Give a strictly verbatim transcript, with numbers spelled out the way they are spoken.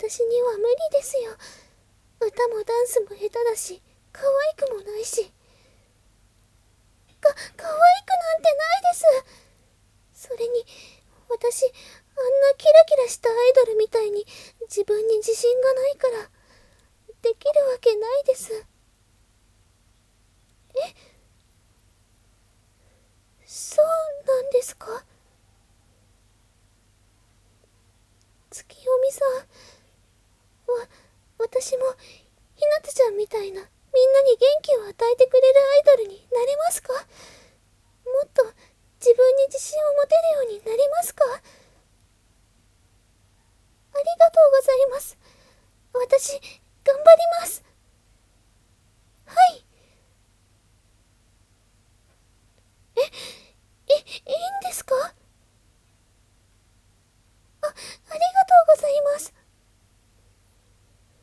私には無理ですよ。歌もダンスも下手だし、可愛くもないし。か、可愛くなんてないです。それに、私、あんなキラキラしたアイドルみたいに自分に自信がないから、できるわけないです。え、そうなんですか？月読さんは、私もひなたちゃんみたいなみんなに元気を与えてくれるアイドルになれますか？もっと自分に自信を持てるようになりますか？ありがとうございます。私、頑張ります。はい。